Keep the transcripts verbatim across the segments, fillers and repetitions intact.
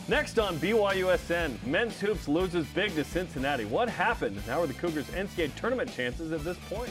Next on B Y U S N, men's hoops loses big to Cincinnati. What happened? How are the Cougars' N C double A tournament chances at this point?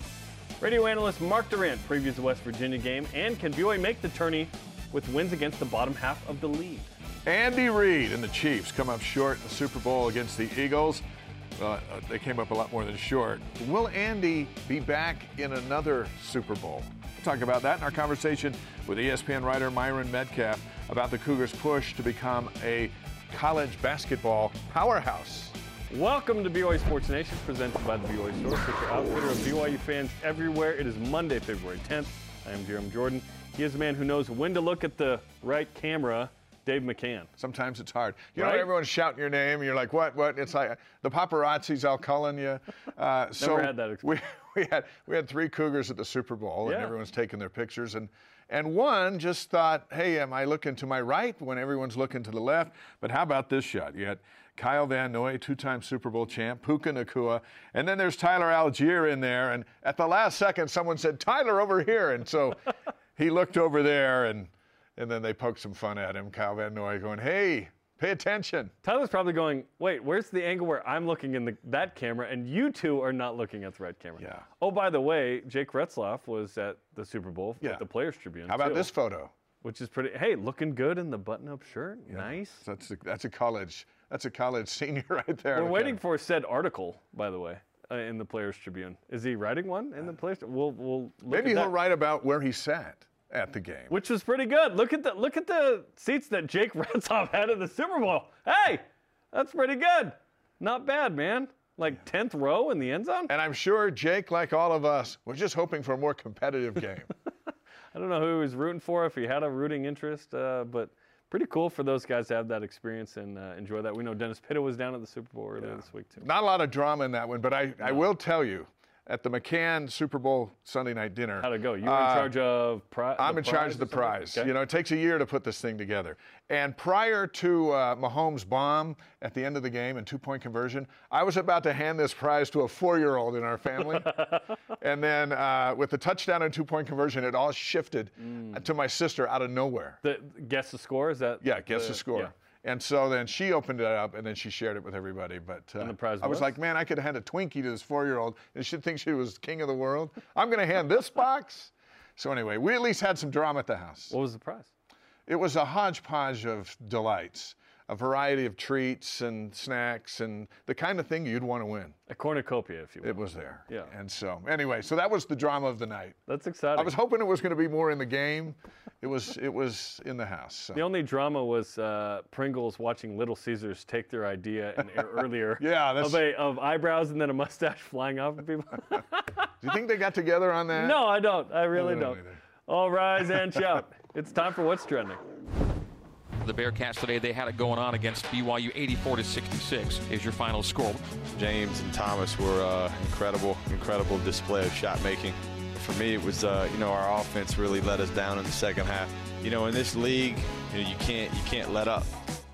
Radio analyst Mark Durant previews the West Virginia game, and can B Y U make the tourney with wins against the bottom half of the league? Andy Reid and the Chiefs come up short in the Super Bowl against the Eagles. Uh, they came up a lot more than short. Will Andy be back in another Super Bowl? We'll talk about that in our conversation with E S P N writer Myron Metcalf about the Cougars' push to become a college basketball powerhouse. Welcome to B Y U Sports Nation, presented by the B Y U Store, official outfitter of B Y U fans everywhere. It is Monday, February tenth. I am Jerome Jordan. He is the man who knows when to look at the right camera, Dave McCann. Sometimes it's hard. You Right? know, everyone's shouting your name, and you're like, what, what? It's like the paparazzi's all calling you. Uh, so had that we, experience. we, had, we had three Cougars at the Super Bowl, and Yeah. everyone's taking their pictures. And, and one just thought, hey, am I looking to my right when everyone's looking to the left? But how about this shot? You had Kyle Van Noy, two-time Super Bowl champ, Puka Nacua, and then there's Tyler Algier in there. And at the last second, someone said, Tyler, over here. And so he looked over there, and And then they poked some fun at him. Kyle Van Noy going, hey, pay attention. Tyler's probably going, wait, where's the angle where I'm looking in the, that camera and you two are not looking at the right camera? Yeah. Oh, by the way, Jake Retzloff was at the Super Bowl Yeah. with the Players Tribune. How about too, this photo? Which is pretty, hey, looking good in the button-up shirt. Nice. That's a, that's a college that's a college senior right there. We're waiting for said article, by the way, uh, in the Players Tribune. Is he writing one in the Players? We'll, we'll look Maybe at he'll that. write about where he sat at the game. Which was pretty good. Look at the look at the seats that Jake Retzloff had at the Super Bowl. Hey, that's pretty good. Not bad, man. Like tenth row in the end zone. And I'm sure Jake, like all of us, was just hoping for a more competitive game. I don't know who he was rooting for, if he had a rooting interest, uh, but pretty cool for those guys to have that experience and uh, enjoy that. We know Dennis Pitta was down at the Super Bowl earlier Yeah. this week, too. Not a lot of drama in that one, but I, I will tell you, at the McCann Super Bowl Sunday night dinner. How'd it go? You were uh, in charge of pri- I'm the in charge of the or something? prize. Okay. You know, it takes a year to put this thing together. And prior to uh, Mahomes' bomb at the end of the game and two-point conversion, I was about to hand this prize to a four-year-old in our family. And then uh, with the touchdown and two-point conversion, it all shifted Mm. to my sister out of nowhere. The, guess the score? Is that? Yeah, guess the score. yeah. And so then she opened it up, and then she shared it with everybody. But uh, And the prize I was was? like, man, I could have had a Twinkie to this four-year-old, and she'd think she was king of the world. I'm going to hand this box. So anyway, we at least had some drama at the house. What was the prize? It was a hodgepodge of delights, a variety of treats and snacks and the kind of thing you'd want to win. A cornucopia, if you will. It was there. Yeah. And so anyway, so that was the drama of the night. That's exciting. I was hoping it was going to be more in the game. It was it was in the house. So. The only drama was uh, Pringles watching Little Caesars take their idea an air earlier Yeah, that's- of, a, of eyebrows and then a mustache flying off of people. Do you think they got together on that? No, I don't. I really I don't. don't either. All rise and shout. It's time for What's Trending. The Bearcats today, they had it going on against B Y U. eighty-four to sixty-six is your final score. James and Thomas were uh, incredible, incredible display of shot making. For me, it was uh, you know our offense really let us down in the second half. You know, in this league, you know, you can't you can't let up.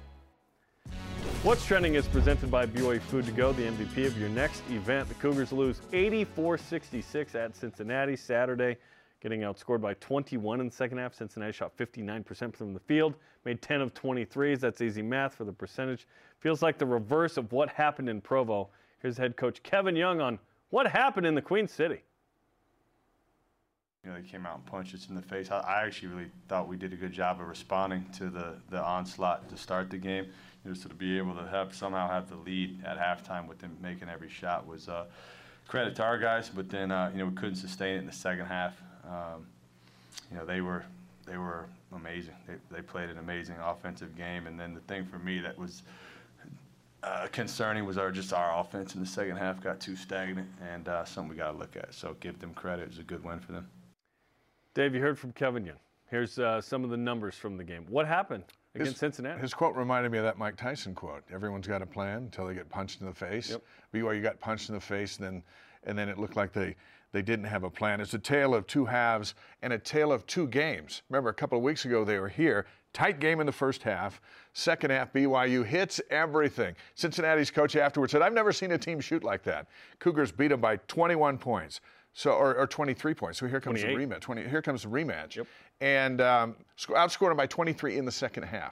What's Trending is presented by B Y U Food to Go, the M V P of your next event. The Cougars lose eighty-four sixty-six at Cincinnati Saturday, getting outscored by twenty-one in the second half. Cincinnati shot fifty-nine percent from the field, made ten of twenty-threes. That's easy math for the percentage. Feels like the reverse of what happened in Provo. Here's head coach Kevin Young on what happened in the Queen City. You know, they came out and punched us in the face. I, I actually really thought we did a good job of responding to the, the onslaught to start the game. You know, so to be able to have somehow have the lead at halftime with them making every shot was uh, credit to our guys. But then uh, you know we couldn't sustain it in the second half. Um, you know they were they were amazing. They they played an amazing offensive game. And then the thing for me that was uh, concerning was our just our offense in the second half got too stagnant, and uh, something we got to look at. So give them credit. It was a good win for them. Dave, you heard from Kevin Young. Here's uh, some of the numbers from the game. What happened against His- Cincinnati? His quote reminded me of that Mike Tyson quote. Everyone's got a plan until they get punched in the face. Yep. B Y U got punched in the face, and then, and then it looked like they, they didn't have a plan. It's a tale of two halves and a tale of two games. Remember, a couple of weeks ago they were here. Tight game in the first half. Second half, B Y U hits everything. Cincinnati's coach afterwards said, I've never seen a team shoot like that. Cougars beat them by twenty-one points. So, or, or twenty-three points. So here comes twenty-eight. the rematch. twenty, here comes the rematch. Yep. And um, sc- outscored them by twenty-three in the second half.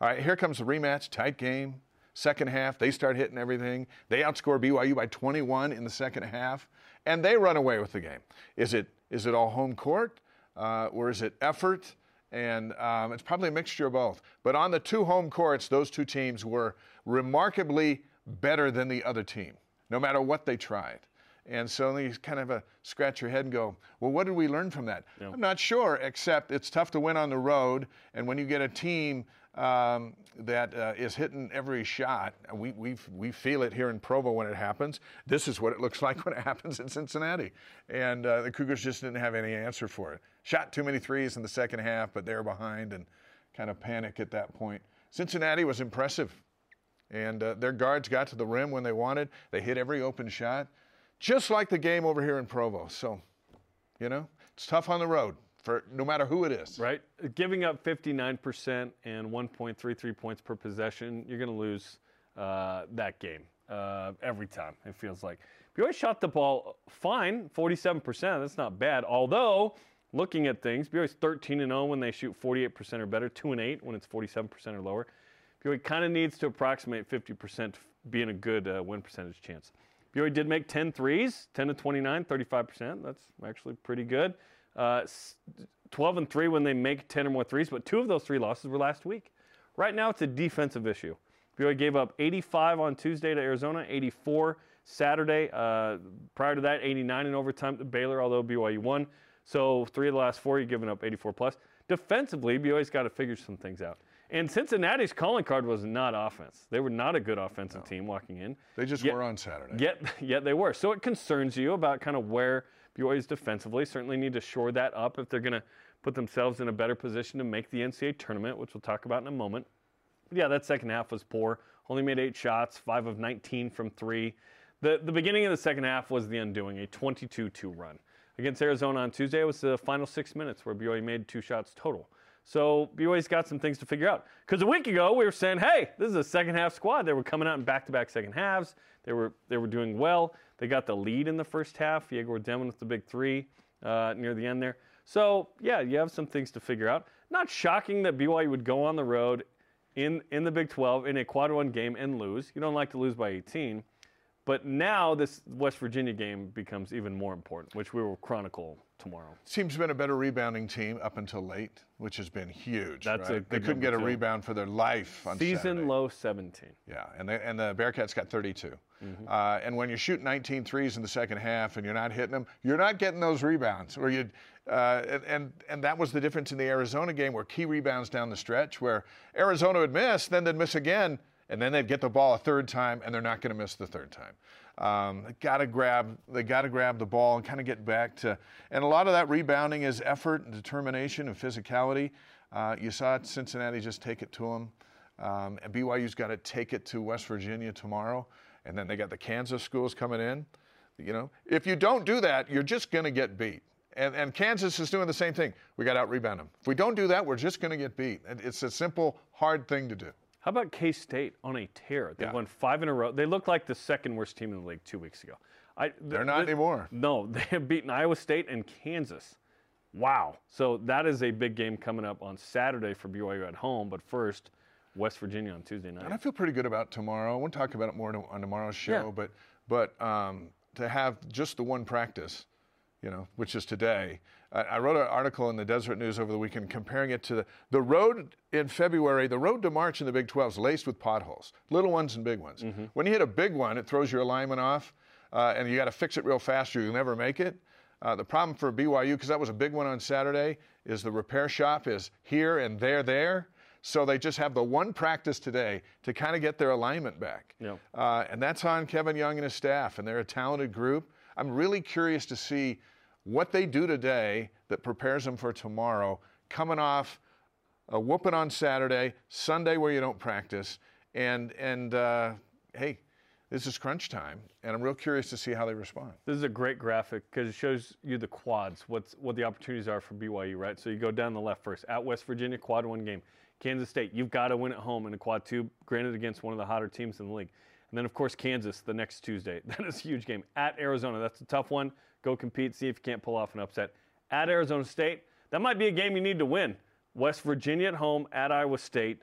All right, here comes the rematch, tight game. Second half, they start hitting everything. They outscore B Y U by twenty-one in the second half, and they run away with the game. Is it is it all home court, uh, or is it effort? And um, it's probably a mixture of both. But on the two home courts, those two teams were remarkably better than the other team, no matter what they tried. And so you kind of uh, scratch your head and go, well, what did we learn from that? Yeah. I'm not sure, except it's tough to win on the road. And when you get a team um, that uh, is hitting every shot, we we we feel it here in Provo when it happens. This is what it looks like when it happens in Cincinnati. And uh, the Cougars just didn't have any answer for it. Shot too many threes in the second half, but they were behind and kind of panic at that point. Cincinnati was impressive. And uh, their guards got to the rim when they wanted. They hit every open shot. Just like the game over here in Provo. So, you know, it's tough on the road for no matter who it is. Right. Giving up fifty-nine percent and one point three three points per possession, you're going to lose uh, that game uh, every time, it feels like. B Y U shot the ball fine, forty-seven percent. That's not bad. Although, looking at things, B Y U's thirteen and oh when they shoot forty-eight percent or better, two and eight when it's forty-seven percent or lower. B Y U kind of needs to approximate fifty percent to be in a good uh, win percentage chance. B Y U did make ten threes, ten to twenty-nine, thirty-five percent. That's actually pretty good. Uh, twelve and three when they make ten or more threes, but two of those three losses were last week. Right now, it's a defensive issue. B Y U gave up eighty-five on Tuesday to Arizona, eighty-four Saturday. Uh, prior to that, eighty-nine in overtime to Baylor, although B Y U won. So three of the last four, you're giving up eighty-four plus. Defensively, B Y U's got to figure some things out. And Cincinnati's calling card was not offense. They were not a good offensive no. team walking in. They just yet, were on Saturday. Yet, yet they were. So it concerns you about kind of where B Y U is defensively. Certainly need to shore that up if they're going to put themselves in a better position to make the N C double A tournament, which we'll talk about in a moment. But yeah, that second half was poor. Only made eight shots, five of nineteen from three. The, the beginning of the second half was the undoing, a twenty-two two run. Against Arizona on Tuesday, it was the final six minutes where B Y U made two shots total. So B Y U's got some things to figure out. Because a week ago, we were saying, hey, this is a second-half squad. They were coming out in back-to-back second halves. They were they were doing well. They got the lead in the first half. Diego Demon with the big three uh, near the end there. So, yeah, you have some things to figure out. Not shocking that B Y U would go on the road in, in the Big twelve in a quad one game and lose. You don't like to lose by eighteen. But now this West Virginia game becomes even more important, which we will chronicle tomorrow. Team's been a better rebounding team up until late, which has been huge. That's right? a good They couldn't get a too. rebound for their life on Season Saturday. low seventeen. Yeah, and, they, and the Bearcats got thirty-two. Mm-hmm. Uh, and when you shoot nineteen threes in the second half and you're not hitting them, you're not getting those rebounds. Or you, uh, and, and and that was the difference in the Arizona game, where key rebounds down the stretch, where Arizona would miss, then they'd miss again, and then they'd get the ball a third time, and they're not going to miss the third time. Um, they got to grab, they got to grab the ball and kind of get back to, and a lot of that rebounding is effort and determination and physicality. Uh, you saw Cincinnati just take it to them, um, and B Y U's got to take it to West Virginia tomorrow, and then they got the Kansas schools coming in. You know, if you don't do that, you're just going to get beat. And, and Kansas is doing the same thing. We got to out-rebound them. If we don't do that, we're just going to get beat. And it's a simple, hard thing to do. How about K-State on a tear? They Yeah. won five in a row. They looked like the second worst team in the league two weeks ago. I, They're not anymore. No, they have beaten Iowa State and Kansas. Wow. So that is a big game coming up on Saturday for B Y U at home. But first, West Virginia on Tuesday night. And I feel pretty good about tomorrow. We'll talk about it more on tomorrow's show. Yeah. But but um, to have just the one practice, you know, which is today. I, I wrote an article in the Deseret News over the weekend comparing it to the, the road in February. The road to March in the Big twelve is laced with potholes, little ones and big ones. Mm-hmm. When you hit a big one, it throws your alignment off, uh, and you got to fix it real fast or you'll never make it. Uh, the problem for B Y U, because that was a big one on Saturday, is the repair shop is here and there, there. So they just have the one practice today to kind of get their alignment back. Yep. Uh, and that's on Kevin Young and his staff, and they're a talented group. I'm really curious to see what they do today that prepares them for tomorrow, coming off a whooping on Saturday, Sunday where you don't practice, and, and uh, hey, this is crunch time, and I'm real curious to see how they respond. This is a great graphic because it shows you the quads, what's, what the opportunities are for B Y U, right? So you go down the left first. At West Virginia, quad one game. Kansas State, you've got to win at home in a quad two, granted against one of the hotter teams in the league. And then, of course, Kansas the next Tuesday. That is a huge game. At Arizona, that's a tough one. Go compete, see if you can't pull off an upset. At Arizona State, that might be a game you need to win. West Virginia at home, at Iowa State.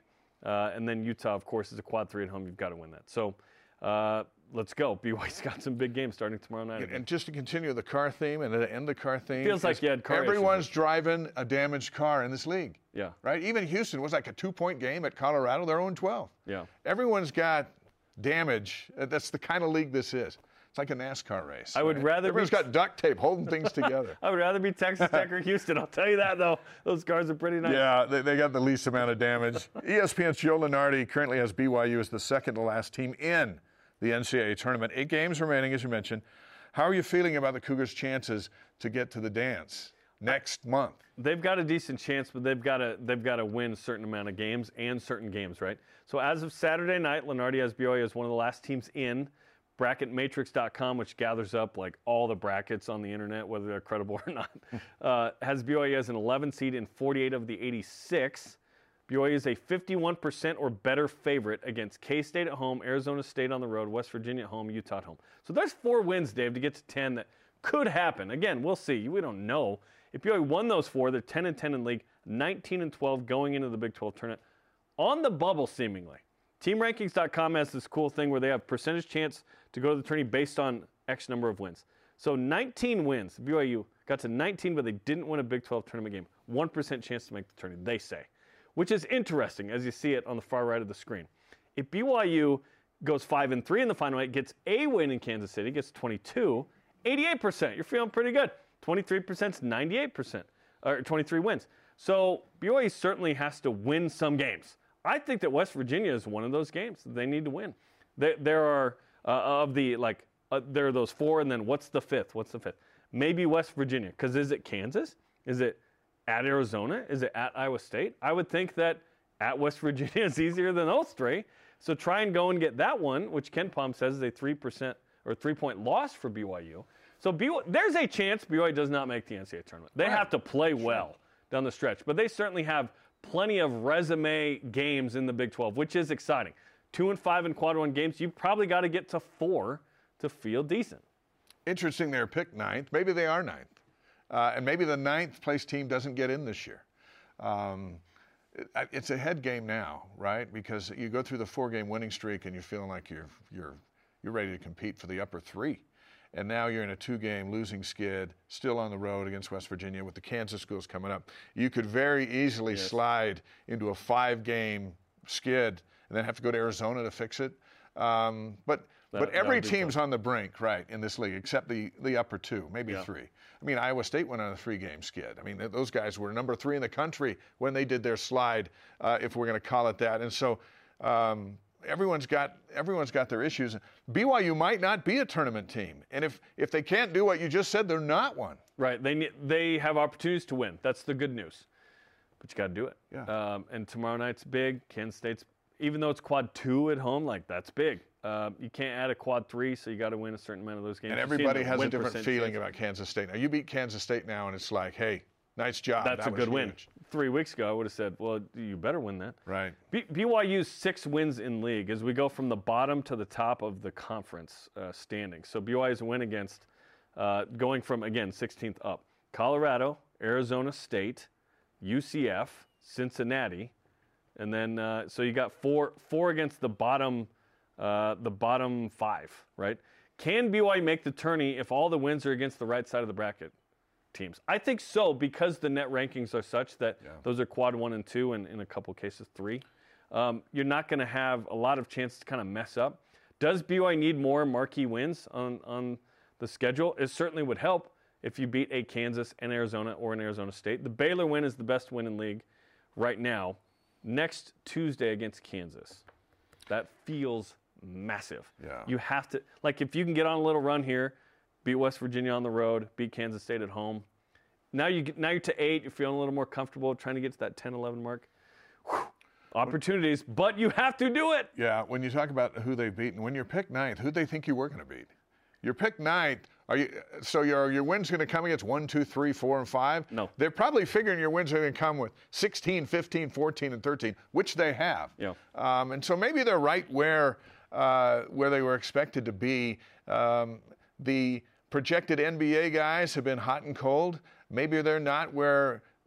Uh, and then Utah, of course, is a quad three at home. You've got to win that. So uh, let's go. B Y U's got some big games starting tomorrow night. And just to continue the car theme and to end the car theme. Feels like you had car Everyone's issues. driving a damaged car in this league. Yeah. Right? Even Houston was like a two-point game at Colorado. They're oh and twelve. Yeah. Everyone's got damage. That's the kind of league this is. It's like a NASCAR race. I would right? rather Everyone's be... got duct tape holding things together. I would rather be Texas Tech or Houston. I'll tell you that, though. Those cars are pretty nice. Yeah, they, they got the least amount of damage. E S P N's Joe Lunardi currently has B Y U as the second to last team in the N C double A tournament. Eight games remaining, as you mentioned. How are you feeling about the Cougars' chances to get to the dance next month? They've got a decent chance, but they've got to they've got to win a certain amount of games and certain games, right? So as of Saturday night, Lunardi has B Y U as one of the last teams in. bracket matrix dot com, which gathers up like all the brackets on the internet, whether they're credible or not, uh, has B Y U as an eleven seed in forty-eight of the eighty-six. B Y U is a fifty-one percent or better favorite against K-State at home, Arizona State on the road, West Virginia at home, Utah at home. So there's four wins, Dave, to get to ten that could happen. Again, we'll see. We don't know. If B Y U won those four, they're ten and ten in league, nineteen and twelve going into the Big twelve tournament. On the bubble, seemingly. team rankings dot com has this cool thing where they have percentage chance to go to the tourney based on X number of wins. So nineteen wins. B Y U got to nineteen, but they didn't win a Big twelve tournament game. one percent chance to make the tourney, they say, which is interesting as you see it on the far right of the screen. If B Y U goes five and three in the final eight, gets a win in Kansas City, gets twenty-two, eighty-eight percent. You're feeling pretty good. twenty-three percent is ninety-eight percent, or twenty-three wins. So B Y U certainly has to win some games. I think that West Virginia is one of those games that they need to win. There, there are, uh, of the, like, uh, there are those four, and then what's the fifth? What's the fifth? Maybe West Virginia, because is it Kansas? Is it at Arizona? Is it at Iowa State? I would think that at West Virginia is easier than those three. So try and go and get that one, which Ken Palm says is a three percent or three-point loss for B Y U. So B Y U, there's a chance B Y U does not make the N C double A tournament. They Right. have to play Sure. well down the stretch, but they certainly have plenty of resume games in the Big twelve, which is exciting. Two and five in quad one games. You've probably got to get to four to feel decent. Interesting they're picked ninth. Maybe they are ninth. Uh, and maybe the ninth place team doesn't get in this year. Um, it, it's a head game now, right? Because you go through the four-game winning streak and you're feeling like you're, you're, you're ready to compete for the upper three. And now you're in a two-game losing skid, still on the road against West Virginia with the Kansas schools coming up. You could very easily Yes. slide into a five-game skid and then have to go to Arizona to fix it. Um, but That- but that every would be team's tough. on the brink, right, in this league, except the, the upper two, maybe Yeah. three. I mean, Iowa State went on a three-game skid. I mean, th- those guys were number three in the country when they did their slide, uh, if we're going to call it that. And so um, everyone's got everyone's got their issues. B Y U might not be a tournament team, and if if they can't do what you just said, they're not one. Right. They need, they have opportunities to win. That's the good news. But you got to do it. Yeah. Um, and tomorrow night's big. Kansas State's, even though it's quad two at home, like that's big. Uh, you can't add a quad three, so you got to win a certain amount of those games. And You're seeing everybody the has a win different percent feeling change. about Kansas State. Now, you beat Kansas State now, and it's like, hey, nice job. That's That a was good win. huge. Three weeks ago, I would have said, well, you better win that. Right. B- BYU's six wins in league as we go from the bottom to the top of the conference uh, standings. So B Y U's win against, uh, going from, again, sixteenth up, Colorado, Arizona State, U C F, Cincinnati, and then uh, so you got four four against the bottom uh, the bottom five, right? Can B Y U make the tourney if all the wins are against the right side of the bracket teams? I think so, because the net rankings are such that Yeah. those are quad one and two, and in a couple cases three. Um, you're not going to have a lot of chances to kind of mess up. Does B Y U need more marquee wins on, on the schedule? It certainly would help if you beat a Kansas and Arizona or an Arizona State. The Baylor win is the best win in league right now. Next Tuesday against Kansas. That feels massive. Yeah. You have to, like, if you can get on a little run here, beat West Virginia on the road, beat Kansas State at home. Now you get, now you're to eight. You're feeling a little more comfortable trying to get to that ten eleven mark. Whew. Opportunities, but you have to do it. Yeah, when you talk about who they've beaten, when you're picked ninth, who they think you were going to beat? You're picked ninth. Are you? So your your wins going to come against one, two, three, four, and five? No. They're probably figuring your wins are going to come with sixteen, fifteen, fourteen, and thirteen, which they have. Yeah. Um, and so maybe they're right where uh, where they were expected to be. Um, the projected N B A guys have been hot and cold. Maybe they're not where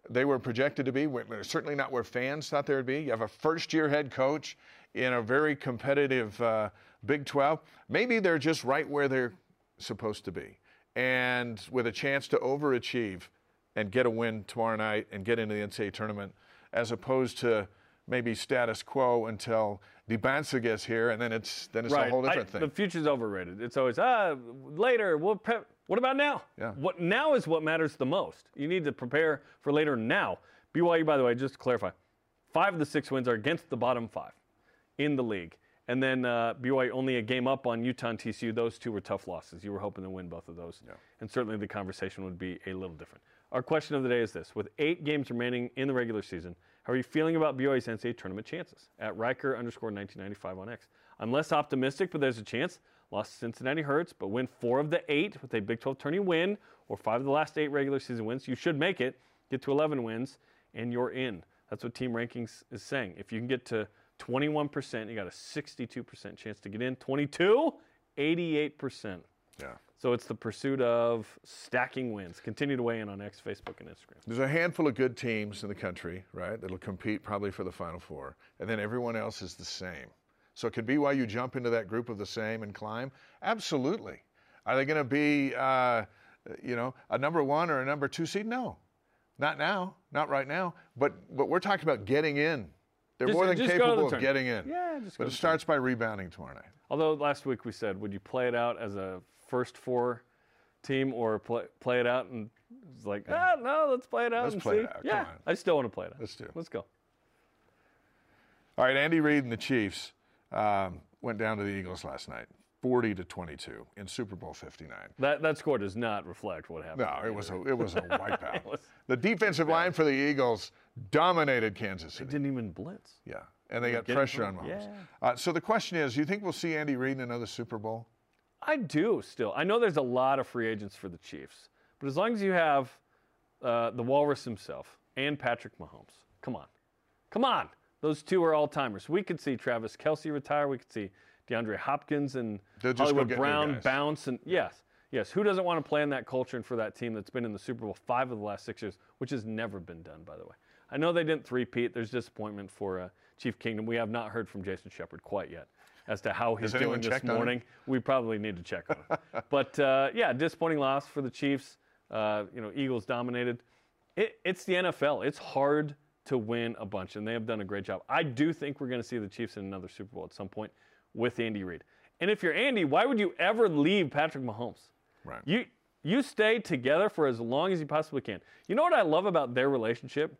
they were projected to be. Certainly not where fans thought they would be. You have a first-year head coach in a very competitive uh, Big twelve. Maybe they're just right where they're supposed to be, and with a chance to overachieve and get a win tomorrow night and get into the N C double A tournament, as opposed to maybe status quo until DeBansa gets here, and then it's then it's right. a whole different I, thing. The future's overrated. It's always ah later. We'll prep. What about now? Yeah. What now is what matters the most. You need to prepare for later now. B Y U, by the way, just to clarify, five of the six wins are against the bottom five in the league. And then uh, B Y U only a game up on Utah and T C U. Those two were tough losses. You were hoping to win both of those. Yeah. And certainly the conversation would be a little different. Our question of the day is this. With eight games remaining in the regular season, how are you feeling about B Y U's N C double A tournament chances? At Riker underscore nineteen ninety-five on X. I'm less optimistic, but there's a chance. Lost to Cincinnati hurts, but win four of the eight with a Big twelve tourney win or five of the last eight regular season wins. You should make it, get to eleven wins, and you're in. That's what Team Rankings is saying. If you can get to twenty-one percent, you got a sixty-two percent chance to get in. twenty-two, eighty-eight percent. Yeah. So it's the pursuit of stacking wins. Continue to weigh in on X, Facebook, and Instagram. There's a handful of good teams in the country, right, that'll compete probably for the Final Four, and then everyone else is the same. So can B Y U jump into that group of the same and climb? Absolutely. Are they going to be, uh, you know, a number one or a number two seed? No, not now, not right now. But but we're talking about getting in. They're Just- more than just go to the capable of tournament. getting in. Yeah, just go But to it the starts by rebounding tomorrow night. Although last week we said, would you play it out as a first four team or play, play it out? And it's like, ah, no, let's play it out Let's and play see. it out. Come Yeah, on. I still want to play it out. Let's do it. Let's go. All right, Andy Reid and the Chiefs um, went down to the Eagles last night, forty to twenty-two in Super Bowl fifty-nine. That that score does not reflect what happened. No, it was a it was a wipeout. was- The defensive line for the Eagles dominated Kansas They City. didn't even blitz. Yeah, and they got getting pressure from- on Mahomes. yeah. Uh, so the question is, do you think we'll see Andy Reid in another Super Bowl? I do still. I know there's a lot of free agents for the Chiefs, but as long as you have uh, the Walrus himself and Patrick Mahomes, come on, come on. Those two are all-timers. We could see Travis Kelce retire. We could see DeAndre Hopkins and They'll just go Hollywood get new Brown guys. bounce. And yes, yes. Who doesn't want to play in that culture and for that team that's been in the Super Bowl five of the last six years, which has never been done, by the way. I know they didn't three-peat. There's disappointment for uh, Chief Kingdom. We have not heard from Jason Shepard quite yet as to how he's Has anyone doing this checked on him? morning. We probably need to check on him. But, uh, yeah, disappointing loss for the Chiefs. Uh, you know, Eagles dominated. It, it's the N F L. It's hard to win a bunch, and they have done a great job. I do think we're going to see the Chiefs in another Super Bowl at some point with Andy Reid. And if you're Andy, why would you ever leave Patrick Mahomes? Right. You you stay together for as long as you possibly can. You know what I love about their relationship?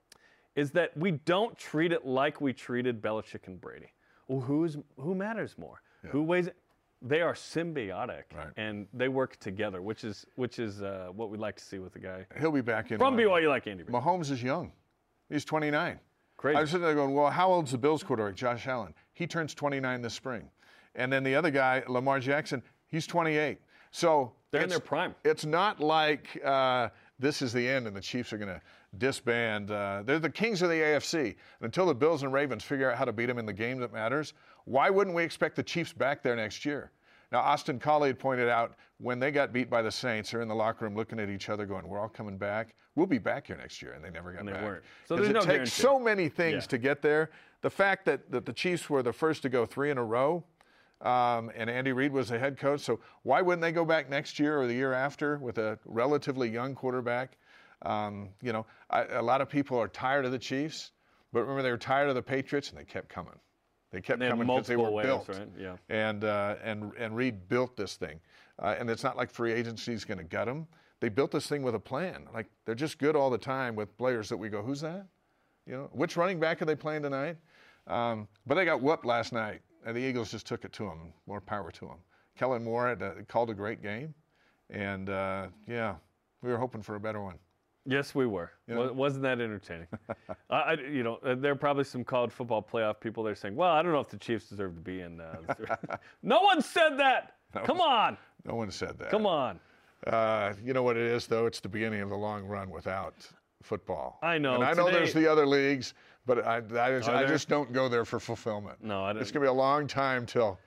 Is that we don't treat it like we treated Belichick and Brady. Well, who's who matters more? Who weighs it? They are symbiotic, Right. and they work together, which is which is uh, what we'd like to see with the guy He'll be back in. from line. B Y U like Andy Reid. Mahomes is young. He's twenty-nine. Crazy. I was sitting there going, well, how old's the Bills quarterback, Josh Allen? He turns twenty-nine this spring. And then the other guy, Lamar Jackson, he's twenty-eight. So They're in it's- their prime. It's not like uh, this is the end and the Chiefs are going to disband. Uh, they're the kings of the A F C. And until the Bills and Ravens figure out how to beat them in the game that matters, why wouldn't we expect the Chiefs back there next year? Now, Austin Collie had pointed out when they got beat by the Saints, they're in the locker room looking at each other going, we're all coming back. We'll be back here next year. And they never got And they back. weren't. So 'Cause there's it no takes guarantee. so many things Yeah. to get there. The fact that, that the Chiefs were the first to go three in a row, um, and Andy Reid was the head coach. So why wouldn't they go back next year or the year after with a relatively young quarterback? Um, you know, I, a lot of people are tired of the Chiefs, but remember they were tired of the Patriots, and they kept coming. They kept They had coming because they were multiple waves, built. right? Yeah. And uh, and and Reid built this thing, uh, and it's not like free agency is going to gut them. They built this thing with a plan. Like they're just good all the time with players that we go, who's that? You know, which running back are they playing tonight? Um, but they got whooped last night, and the Eagles just took it to them. More power to them. Kellen Moore had, uh, called a great game, and uh, yeah, we were hoping for a better one. Yes, we were. Yeah. Wa- Wasn't that entertaining? I, I- you know, uh, there are probably some college football playoff people there saying, "Well, I don't know if the Chiefs deserve to be in." Uh, no one said that. Come on, No one said that. come on. Uh, you know what it is, though? It's the beginning of the long run without football. I know. And I know Today- there's the other leagues, but I, I, just, Are I there? just don't go there for fulfillment. No, I don't. It's going to be a long time till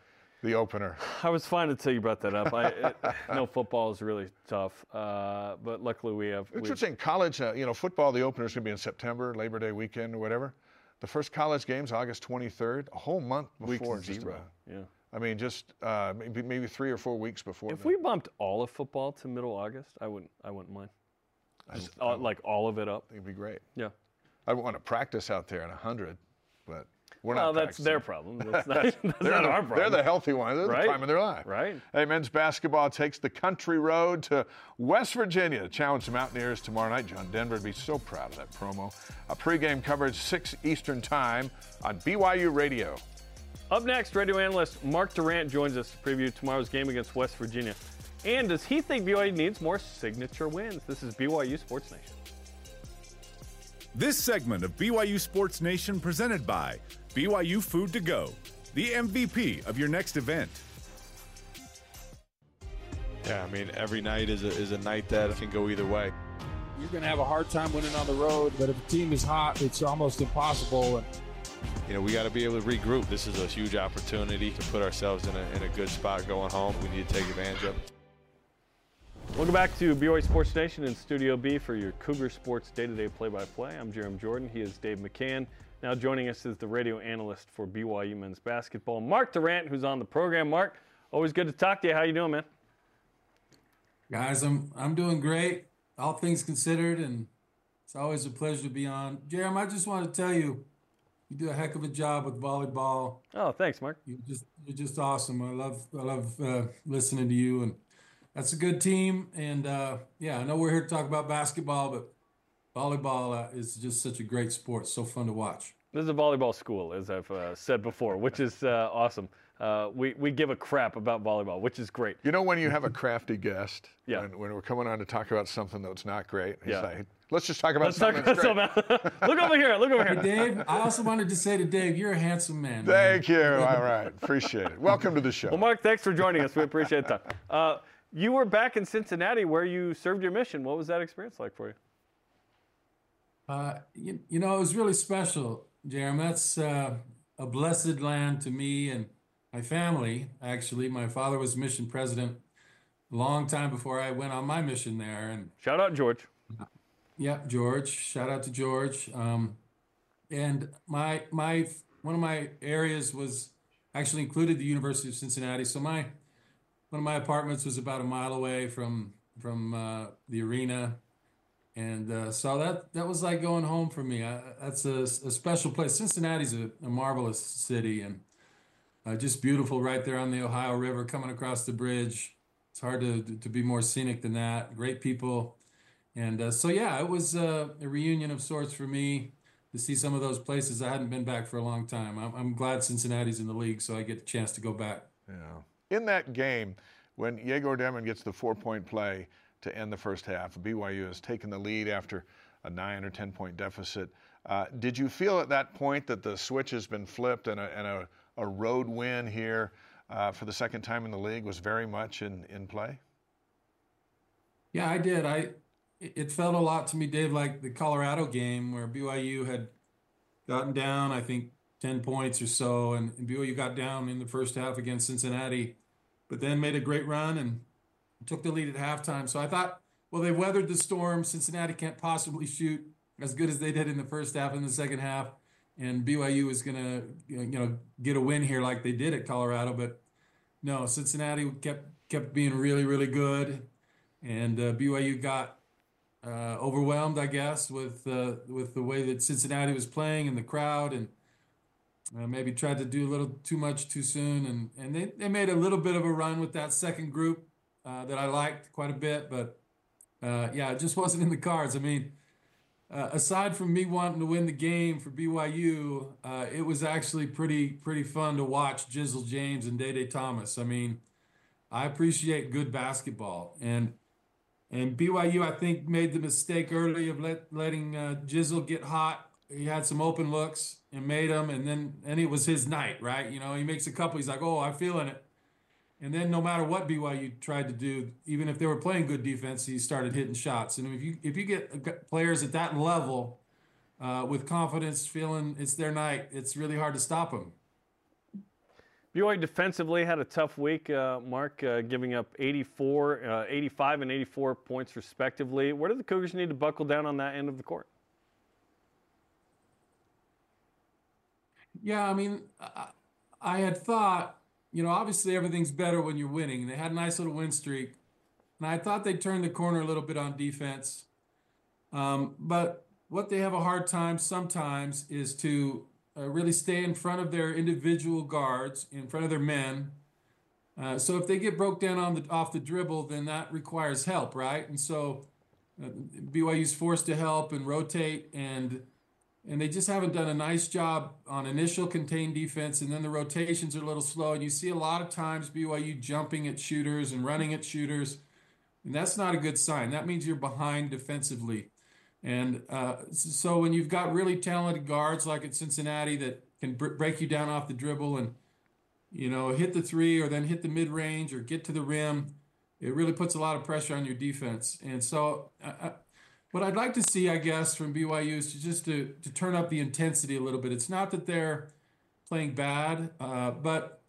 the opener? I was fine until you brought that up. I it, no football is really tough, uh, but luckily we have. Interesting. College, uh, you know, football. The opener is going to be in September, Labor Day weekend or whatever. The first college game's August twenty-third, a whole month before. Week zero. About. Yeah. I mean, just uh, maybe maybe three or four weeks before. If the, we bumped all of football to middle August, I wouldn't. I wouldn't mind. Just I, all, like all of it up. It'd be great. Yeah. I want to practice out there in a hundred, but we're well, not. That's practicing. their problem. That's not, that's they're not the, our problem. They're the healthy ones. They're right? the prime of their life. Right. Hey, men's basketball takes the country road to West Virginia to challenge the Mountaineers tomorrow night. John Denver would be so proud of that promo. A pregame coverage six Eastern time on B Y U Radio. Up next, radio analyst Mark Durrant joins us to preview tomorrow's game against West Virginia. And does he think B Y U needs more signature wins? This is B Y U Sports Nation. This segment of B Y U Sports Nation presented by B Y U Food to Go, the M V P of your next event. Yeah, I mean, every night is a, is a night that can go either way. You're going to have a hard time winning on the road, but if a team is hot, it's almost impossible. You know, we got to be able to regroup. This is a huge opportunity to put ourselves in a, in a good spot going home. We need to take advantage of it. Welcome back to B Y U Sports Nation in Studio B for your Cougar Sports day-to-day play-by-play. I'm Jeremy Jordan. He is Dave McCann. Now joining us is the radio analyst for B Y U men's basketball, Mark Durrant, who's on the program. Mark, always good to talk to you. How you doing, man? Guys, I'm I'm doing great, all things considered, and it's always a pleasure to be on. Jeremy, I just want to tell you, you do a heck of a job with volleyball. Oh, thanks, Mark. You're just you're just awesome. I love I love uh, listening to you, and that's a good team. And uh, yeah, I know we're here to talk about basketball, but volleyball uh, is just such a great sport. So fun to watch. This is a volleyball school, as I've uh, said before, which is uh, awesome. Uh, we, we give a crap about volleyball, which is great. You know when you have a crafty guest, yeah. when, when we're coming on to talk about something that's not great, he's yeah. like, let's just talk about let's something talk that's about great. Something. Look over here, look over here. Hey, Dave, I also wanted to say to Dave, you're a handsome man. Thank man. you. All right. Appreciate it. Welcome to the show. Well, Mark, thanks for joining us. We appreciate that. Uh, you were back in Cincinnati where you served your mission. What was that experience like for you? Uh, you, you know, it was really special, Jeremy. That's uh, a blessed land to me and my family, actually. My father was mission president a long time before I went on my mission there. And shout out George. Yeah, George. Shout out to George. Um, and my my one of my areas was actually included the University of Cincinnati. So my one of my apartments was about a mile away from from uh, the arena. And uh, so that that was like going home for me. I, that's a, a special place. Cincinnati's a, a marvelous city and uh, just beautiful right there on the Ohio River, coming across the bridge. It's hard to to be more scenic than that. Great people. And uh, so, yeah, it was uh, a reunion of sorts for me to see some of those places. I hadn't been back for a long time. I'm, I'm glad Cincinnati's in the league, so I get the chance to go back. Yeah. In that game, when Yegor Demon gets the four-point play to end the first half, B Y U has taken the lead after a nine or ten-point deficit. Uh, did you feel at that point that the switch has been flipped and a, and a, a road win here uh, for the second time in the league was very much in, in play? Yeah, I did. I it felt a lot to me, Dave, like the Colorado game where B Y U had gotten down, I think, ten points or so, and, and B Y U got down in the first half against Cincinnati, but then made a great run and took the lead at halftime. So I thought, well, they weathered the storm. Cincinnati can't possibly shoot as good as they did in the first half and the second half, and B Y U is going to, you know, get a win here like they did at Colorado. But no, Cincinnati kept kept being really, really good, and uh, B Y U got uh, overwhelmed, I guess, with uh, with the way that Cincinnati was playing and the crowd, and uh, maybe tried to do a little too much too soon, and and they, they made a little bit of a run with that second group uh, that I liked quite a bit, but uh, yeah, it just wasn't in the cards. I mean, uh, aside from me wanting to win the game for B Y U, uh, it was actually pretty pretty fun to watch Jizzle James and Day Day Thomas. I mean, I appreciate good basketball, and and B Y U, I think, made the mistake early of let, letting uh, Jizzle get hot. He had some open looks and made them, and then and it was his night, right? You know, he makes a couple. He's like, oh, I'm feeling it. And then no matter what B Y U tried to do, even if they were playing good defense, he started hitting shots. And if you if you get players at that level uh, with confidence, feeling it's their night, it's really hard to stop them. B Y U defensively had a tough week, uh, Mark, uh, giving up eighty-four, uh, eighty-five and eighty-four points respectively. Where do the Cougars need to buckle down on that end of the court? Yeah, I mean, I, I had thought, you know, obviously everything's better when you're winning. They had a nice little win streak. And I thought they'd turn the corner a little bit on defense. Um, but what they have a hard time sometimes is to uh, really stay in front of their individual guards, in front of their men. Uh, so if they get broke down on the off the dribble, then that requires help, right? And so uh, B Y U's forced to help and rotate, and and they just haven't done a nice job on initial contained defense, and then the rotations are a little slow. And you see a lot of times B Y U jumping at shooters and running at shooters, and that's not a good sign. That means you're behind defensively. And uh, so when you've got really talented guards like at Cincinnati that can br- break you down off the dribble and, you know, hit the three or then hit the mid-range or get to the rim, it really puts a lot of pressure on your defense. And so uh, what I'd like to see, I guess, from B Y U is to just to, to turn up the intensity a little bit. It's not that they're playing bad, uh, but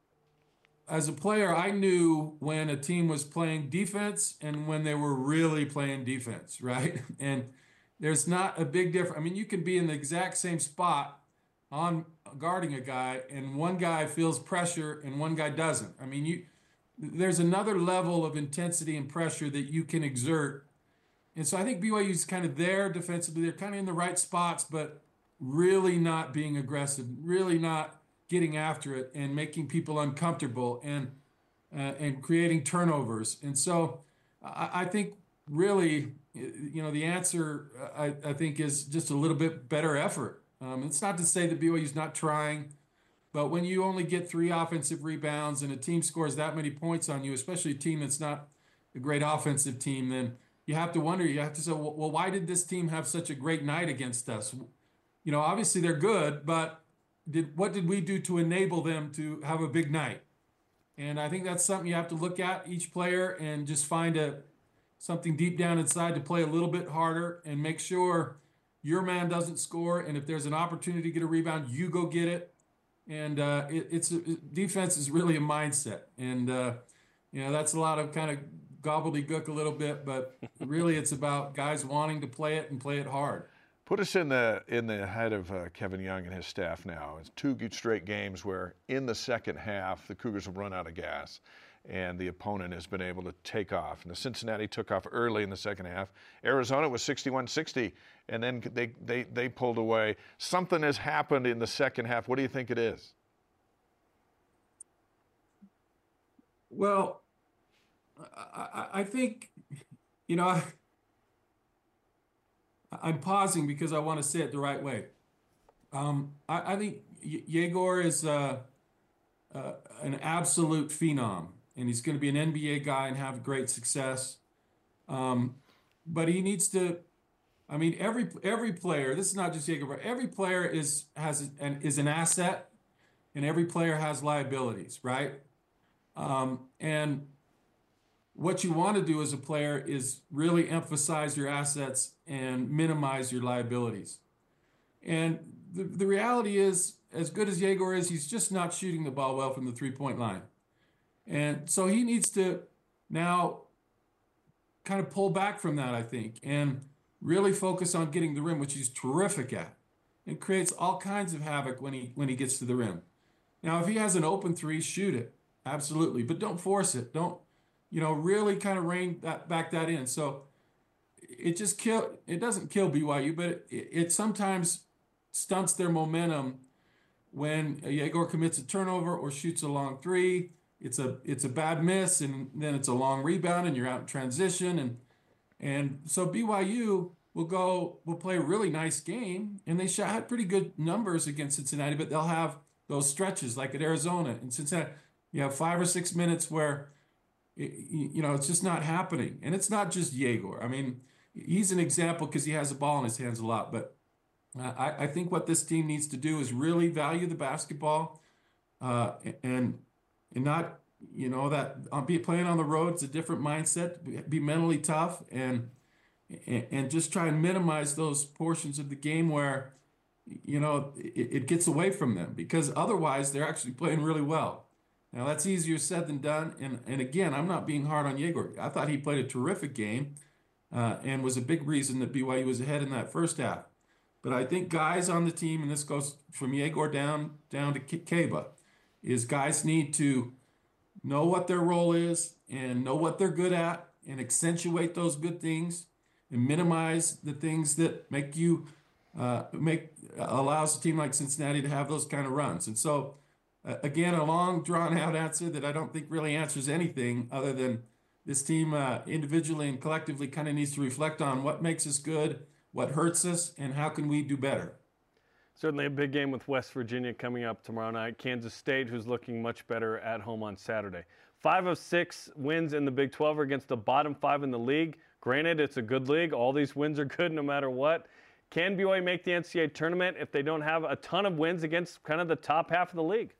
as a player, I knew when a team was playing defense and when they were really playing defense, right? And there's not a big difference. I mean, you can be in the exact same spot on guarding a guy, and one guy feels pressure and one guy doesn't. I mean, you there's another level of intensity and pressure that you can exert. And so I think B Y U's kind of there defensively. They're kind of in the right spots, but really not being aggressive, really not getting after it and making people uncomfortable and uh, and creating turnovers. And so I, I think really, you know, the answer I, I think is just a little bit better effort. Um, it's not to say that B Y U's not trying, but when you only get three offensive rebounds and a team scores that many points on you, especially a team that's not a great offensive team, then you have to wonder, you have to say, well, why did this team have such a great night against us? You know, obviously they're good, but did what did we do to enable them to have a big night? And I think that's something you have to look at each player and just find a something deep down inside to play a little bit harder and make sure your man doesn't score. And if there's an opportunity to get a rebound, you go get it. And uh, it, it's a, defense is really a mindset. And, uh, you know, that's a lot of kind of gobbledygook a little bit, but really it's about guys wanting to play it and play it hard. Put us in the in the head of uh, Kevin Young and his staff now. It's two straight games where in the second half the Cougars have run out of gas and the opponent has been able to take off. And the Cincinnati took off early in the second half. Arizona was sixty-one sixty, and then they, they, they pulled away. Something has happened in the second half. What do you think it is? Well, I, I think, you know, I, I'm pausing because I want to say it the right way. Um, I, I think Yegor is uh, uh, an absolute phenom, and he's going to be an N B A guy and have great success. Um, but he needs to. I mean, every every player. This is not just Yegor, but every player is has an is an asset, and every player has liabilities, right? Um, and what you want to do as a player is really emphasize your assets and minimize your liabilities. And the, the reality is, as good as Yegor is, he's just not shooting the ball well from the three-point line. And so he needs to now kind of pull back from that, I think, and really focus on getting the rim, which he's terrific at, and creates all kinds of havoc when he when he gets to the rim. Now, if he has an open three, shoot it, absolutely, but don't force it. Don't You know, really kind of rein that back that in. So it just kill. It doesn't kill B Y U, but it, it sometimes stunts their momentum when Yegor commits a turnover or shoots a long three. It's a it's a bad miss, and then it's a long rebound, and you're out in transition, and and so B Y U will go will play a really nice game, and they shot had pretty good numbers against Cincinnati, but they'll have those stretches like at Arizona and Cincinnati. You have five or six minutes where, you know, it's just not happening. And it's not just Yegor. I mean, he's an example because he has the ball in his hands a lot. But I, I think what this team needs to do is really value the basketball uh, and and not, you know, that be playing on the road. It's a different mindset. Be mentally tough and and just try and minimize those portions of the game where you know, it, it gets away from them because otherwise they're actually playing really well. Now, that's easier said than done. And, and again, I'm not being hard on Yegor. I thought he played a terrific game uh, and was a big reason that B Y U was ahead in that first half. But I think guys on the team, and this goes from Yegor down, down to Keba, is guys need to know what their role is and know what they're good at and accentuate those good things and minimize the things that make you uh, make allows a team like Cincinnati to have those kind of runs. And so, uh, again, a long, drawn-out answer that I don't think really answers anything other than this team uh, individually and collectively kind of needs to reflect on what makes us good, what hurts us, and how can we do better. Certainly a big game with West Virginia coming up tomorrow night. Kansas State, who's looking much better at home on Saturday. Five of six wins in the Big twelve are against the bottom five in the league. Granted, it's a good league. All these wins are good no matter what. Can B Y U make the N C double A tournament if they don't have a ton of wins against kind of the top half of the league?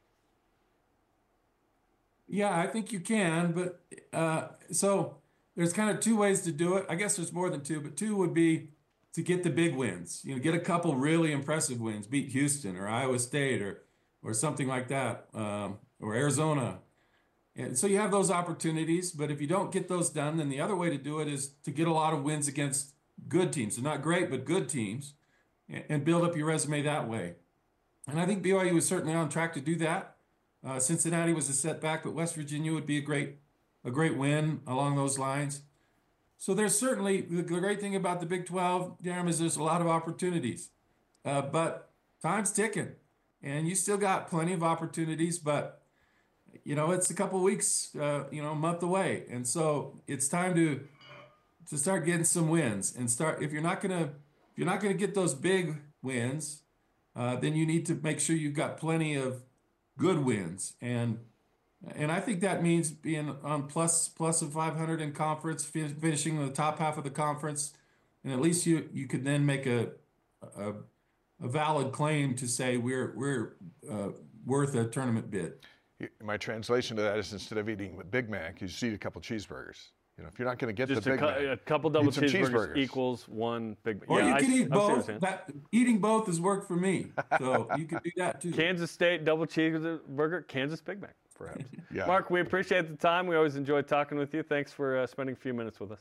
Yeah, I think you can. But uh, so there's kind of two ways to do it. I guess there's more than two, but two would be to get the big wins. You know, get a couple really impressive wins, beat Houston or Iowa State or or something like that, um, or Arizona. And so you have those opportunities, but if you don't get those done, then the other way to do it is to get a lot of wins against good teams. So not great, but good teams, and build up your resume that way. And I think B Y U is certainly on track to do that. Uh, Cincinnati was a setback, but West Virginia would be a great, a great win along those lines. So there's certainly, the great thing about the Big twelve, Darren, is there's a lot of opportunities. Uh, but time's ticking, and you still got plenty of opportunities, but you know, it's a couple weeks, uh, you know, a month away. And so it's time to to start getting some wins and start, if you're not going to, if you're not going to get those big wins, uh, then you need to make sure you've got plenty of good wins. And and I think that means being on plus plus of five hundred in conference, finishing in the top half of the conference. And at least you, you could then make a, a, a valid claim to say we're, we're uh, worth a tournament bid. My translation to that is, instead of eating a Big Mac, you just eat a couple cheeseburgers. You know, if you're not going to get Just the a, Big cu- Mac, a couple double eat some cheeseburgers, cheeseburgers equals one Big Mac. Or Yeah, you I can s- eat I see what you're both. saying. That, eating both has worked for me. So you can do that too. Kansas State double cheeseburger, Kansas Big Mac, perhaps. Yeah. Mark, we appreciate the time. We always enjoy talking with you. Thanks for uh, spending a few minutes with us.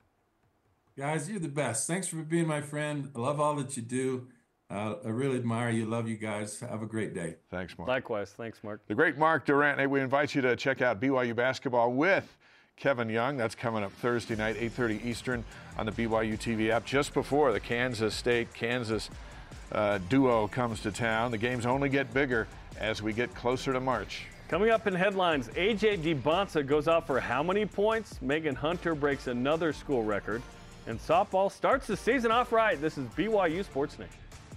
Guys, you're the best. Thanks for being my friend. I love all that you do. Uh, I really admire you. Love you guys. Have a great day. Thanks, Mark. Likewise. Thanks, Mark. The great Mark Durrant. Hey, we invite you to check out B Y U basketball with Kevin Young. That's coming up Thursday night, eight thirty Eastern on the B Y U T V app, just before the Kansas State-Kansas uh, duo comes to town. The games only get bigger as we get closer to March. Coming up in headlines, A J DiBonta goes out for how many points? Megan Hunter breaks another school record. And softball starts the season off right. This is B Y U Sports Nation.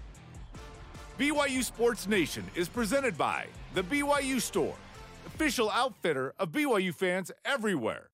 B Y U Sports Nation is presented by The B Y U Store, official outfitter of B Y U fans everywhere.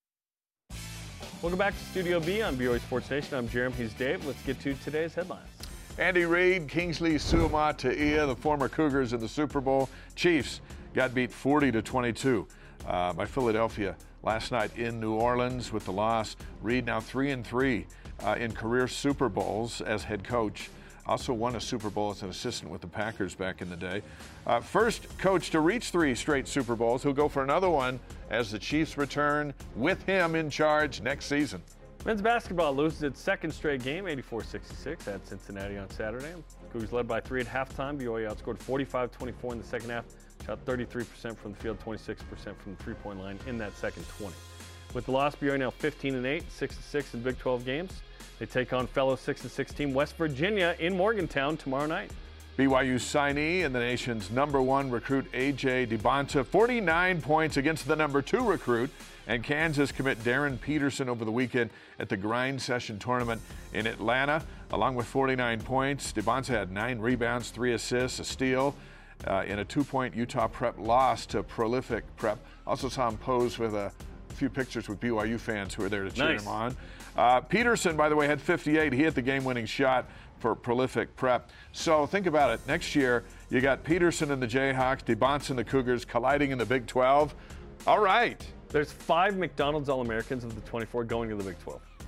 Welcome back to Studio B on B Y U Sports Nation. I'm Jeremy. He's Dave. Let's get to today's headlines. Andy Reid, Kingsley Suamataia, the former Cougars in the Super Bowl. Chiefs got beat forty to twenty-two uh, by Philadelphia last night in New Orleans with the loss. Reid now three and three uh, in career Super Bowls as head coach. Also won a Super Bowl as an assistant with the Packers back in the day. Uh, first coach to reach three straight Super Bowls. He'll go for another one as the Chiefs return with him in charge next season. Men's basketball loses its second straight game, eighty-four sixty-six at Cincinnati on Saturday. Cougars led by three at halftime. B Y U outscored forty-five twenty-four in the second half. Shot thirty-three percent from the field, twenty-six percent from the three-point line in that second twenty. With the loss, B Y U now fifteen and eight, six and six in Big twelve games. They take on fellow six and six team West Virginia in Morgantown tomorrow night. B Y U signee and the nation's number one recruit, A J DiBonta, forty-nine points against the number two recruit. And Kansas commit Darren Peterson over the weekend at the Grind Session Tournament in Atlanta, along with forty-nine points. DiBonta had nine rebounds, three assists, a steal uh, in a two-point Utah Prep loss to Prolific Prep. Also saw him pose with a few pictures with B Y U fans who were there to cheer Nice. him on. Uh, Peterson, by the way, had fifty-eight. He hit the game-winning shot for Prolific Prep. So think about it. Next year, you got Peterson and the Jayhawks, DiBonta and the Cougars colliding in the Big twelve. All right. There's five McDonald's All-Americans of the twenty-four going to the Big twelve.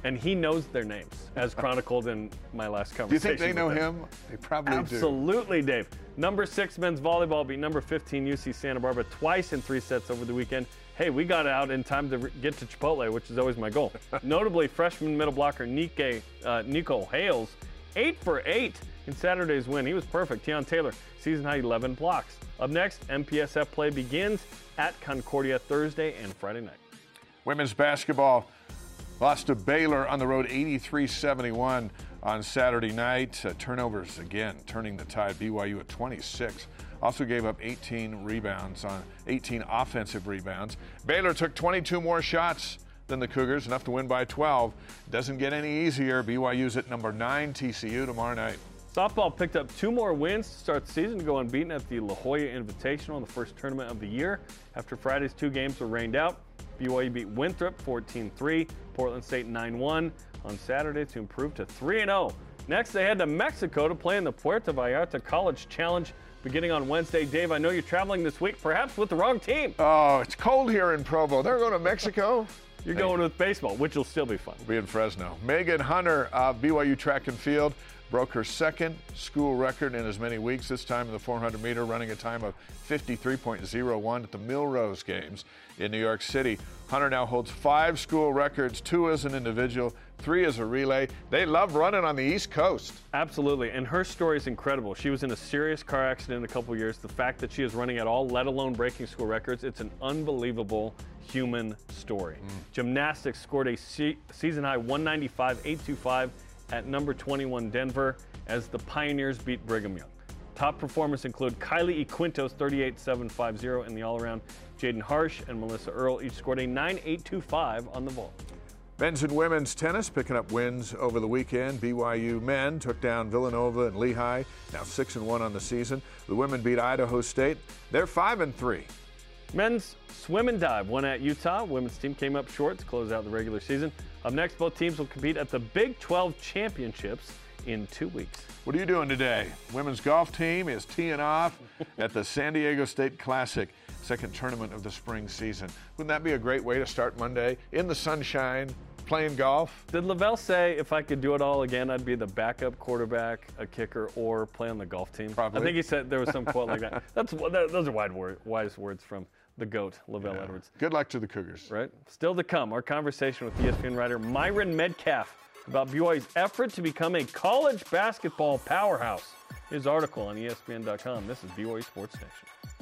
And he knows their names, as chronicled in my last conversation. Do you think they know with him? They probably Absolutely, do. Dave. Number six men's volleyball beat number fifteen U C Santa Barbara twice in three sets over the weekend. Hey, we got out in time to re- get to Chipotle, which is always my goal. Notably, freshman middle blocker Nike, uh, Nico Hales, eight for eight in Saturday's win. He was perfect. Teon Taylor, season high eleven blocks. Up next, M P S F play begins at Concordia Thursday and Friday night. Women's basketball lost to Baylor on the road eighty-three seventy-one on Saturday night. Uh, turnovers again, turning the tide. B Y U at twenty-six. Also gave up eighteen rebounds on eighteen offensive rebounds. Baylor took twenty-two more shots than the Cougars, enough to win by twelve. Doesn't get any easier. B Y U's at number nine, T C U tomorrow night. Softball picked up two more wins to start the season to go unbeaten at the La Jolla Invitational in the first tournament of the year. After Friday's two games were rained out, B Y U beat Winthrop fourteen three, Portland State nine one on Saturday to improve to three and oh. Next, they head to Mexico to play in the Puerto Vallarta College Challenge beginning on Wednesday. Dave, I know you're traveling this week, perhaps with the wrong team. Oh, it's cold here in Provo. They're going to Mexico. You're hey. going with baseball, which will still be fun. We'll be in Fresno. Megan Hunter of B Y U Track and Field broke her second school record in as many weeks, this time in the four hundred meter, running a time of fifty-three point oh one at the Millrose Games in New York City. Hunter now holds five school records, two as an individual, three as a relay. They love running on the East Coast. Absolutely, and her story is incredible. She was in a serious car accident in a couple years. The fact that she is running at all, let alone breaking school records, it's an unbelievable human story. Mm. Gymnastics scored a se- season-high one ninety-five eight twenty-five at number twenty-one Denver as the Pioneers beat Brigham Young. Top performers include Kylie Equintos, thirty-eight seven fifty in the all-around. Jaden Harsh and Melissa Earl each scored a nine eight twenty-five on the vault. Men's and women's tennis picking up wins over the weekend. B Y U men took down Villanova and Lehigh, now six and one on the season. The women beat Idaho State. They're five and three. Men's swim and dive won at Utah. Women's team came up short to close out the regular season. Up next, both teams will compete at the Big twelve Championships in two weeks. What are you doing today? Women's golf team is teeing off at the San Diego State Classic, second tournament of the spring season. Wouldn't that be a great way to start Monday in the sunshine, playing golf? Did Lavelle say if I could do it all again, I'd be the backup quarterback, a kicker, or play on the golf team? Probably. I think he said there was some quote like that. That's those are wide word, wise words from the GOAT, Lavelle yeah. Edwards. Good luck to the Cougars. Right. Still to come, our conversation with E S P N writer Myron Metcalf about B Y U's effort to become a college basketball powerhouse. His article on E S P N dot com. This is B Y U Sports Nation.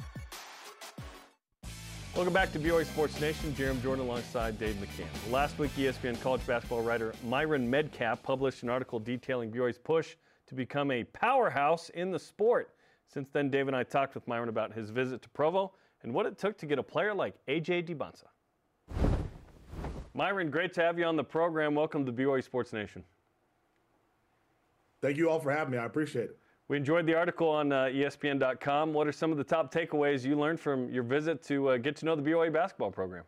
Welcome back to B Y U Sports Nation. Jeremy Jordan alongside Dave McCann. Last week, E S P N college basketball writer Myron Metcalf published an article detailing B Y U's push to become a powerhouse in the sport. Since then, Dave and I talked with Myron about his visit to Provo and what it took to get a player like A J Dibonsa. Myron, great to have you on the program. Welcome to B Y U Sports Nation. Thank you all for having me. I appreciate it. We enjoyed the article on uh, E S P N dot com. What are some of the top takeaways you learned from your visit to uh, get to know the B Y U basketball program?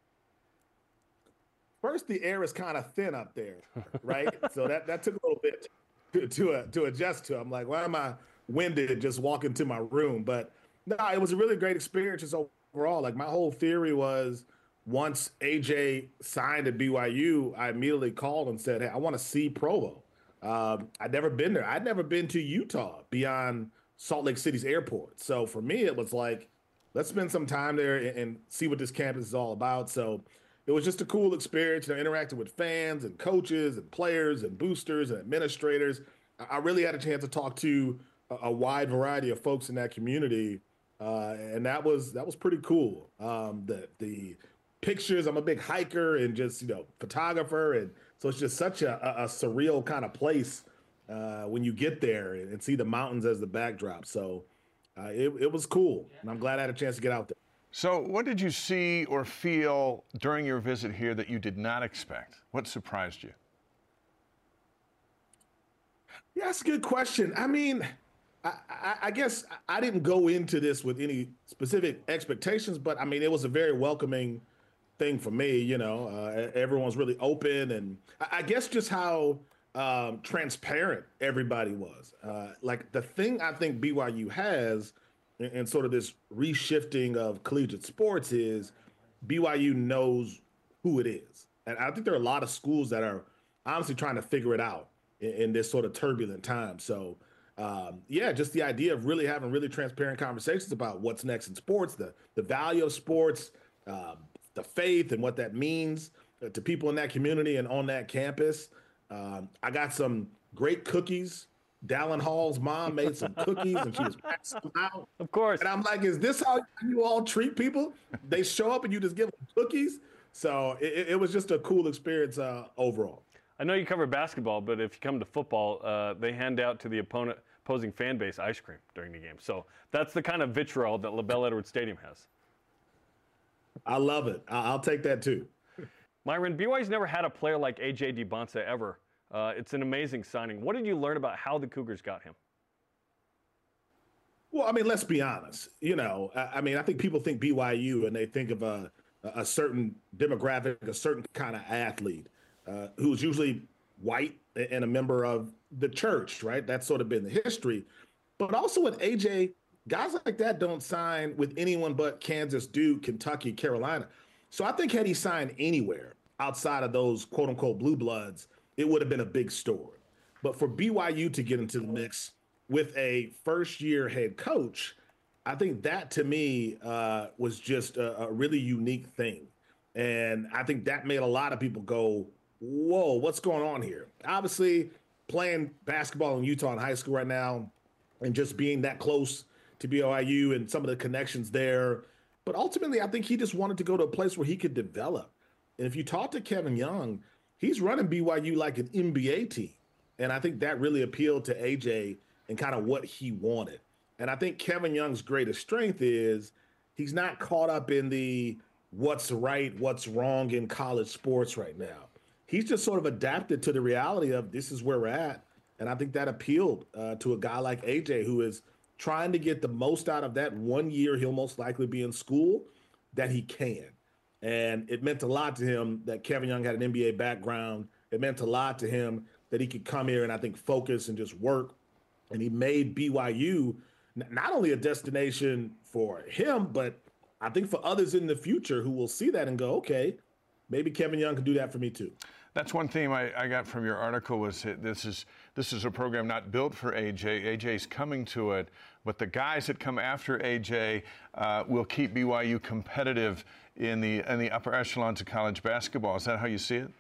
First, the air is kind of thin up there, right? so that, that took a little bit to to, uh, to adjust to. I'm like, why am I winded just walking to my room? But no, it was a really great experience just overall. Like my whole theory was once A J signed at B Y U, I immediately called and said, hey, I want to see Provo. Um, I'd never been there. I'd never been to Utah beyond Salt Lake City's airport. So for me, it was like, let's spend some time there and, and see what this campus is all about. So it was just a cool experience, you know, interacting with fans and coaches and players and boosters and administrators. I really had a chance to talk to a, a wide variety of folks in that community. Uh, and that was, that was pretty cool. Um, the, the pictures, I'm a big hiker and just, you know, photographer. And so it's just such a, a, a surreal kind of place uh, when you get there and, and see the mountains as the backdrop. So uh, it, it was cool. And I'm glad I had a chance to get out there. So what did you see or feel during your visit here that you did not expect? What surprised you? Yeah, that's a good question. I mean, I, I, I guess I didn't go into this with any specific expectations, but I mean, it was a very welcoming thing for me. You know, uh, everyone's really open, and I, I guess just how um, transparent everybody was. Uh, like the thing I think B Y U has in, in sort of this reshifting of collegiate sports is B Y U knows who it is. And I think there are a lot of schools that are honestly trying to figure it out in, in this sort of turbulent time. So, um, yeah, just the idea of really having really transparent conversations about what's next in sports, the the value of sports, um, the faith, and what that means to people in that community and on that campus. Um, I got some great cookies. Dallin Hall's mom made some cookies and she was passing them out. Of course. And I'm like, is this how you all treat people? They show up and you just give them cookies? So it, it was just a cool experience uh, overall. I know you cover basketball, but if you come to football, uh, they hand out to the opponent opposing fan base ice cream during the game. So that's the kind of vitriol that LaBelle Edwards Stadium has. I love it. I'll take that too. Myron, B Y U's never had a player like A J Dybantsa ever. Uh, it's an amazing signing. What did you learn about how the Cougars got him? Well, I mean, let's be honest. You know, I, I mean, I think people think B Y U and they think of a, a certain demographic, a certain kind of athlete uh, who's usually white and a member of the church, right? That's sort of been the history. But also with A J, guys like that don't sign with anyone but Kansas, Duke, Kentucky, Carolina. So I think had he signed anywhere outside of those quote unquote blue bloods, it would have been a big story. But for B Y U to get into the mix with a first year head coach, I think that to me uh, was just a, a really unique thing. And I think that made a lot of people go, whoa, what's going on here? Obviously, playing basketball in Utah in high school right now and just being that close to B Y U and some of the connections there. But ultimately, I think he just wanted to go to a place where he could develop. And if you talk to Kevin Young, he's running B Y U like an N B A team. And I think that really appealed to A J and kind of what he wanted. And I think Kevin Young's greatest strength is he's not caught up in the what's right, what's wrong in college sports right now. He's just sort of adapted to the reality of this is where we're at. And I think that appealed uh, to a guy like A J, who is trying to get the most out of that one year he'll most likely be in school that he can. And it meant a lot to him that Kevin Young had an N B A background. It meant a lot to him that he could come here and I think focus and just work. And he made B Y U not only a destination for him, but I think for others in the future who will see that and go, okay, maybe Kevin Young can do that for me too. That's one theme I, I got from your article was that this is this is a program not built for A J. A J's coming to it, but the guys that come after A J uh, will keep B Y U competitive in the in the upper echelons of college basketball. Is that how you see it?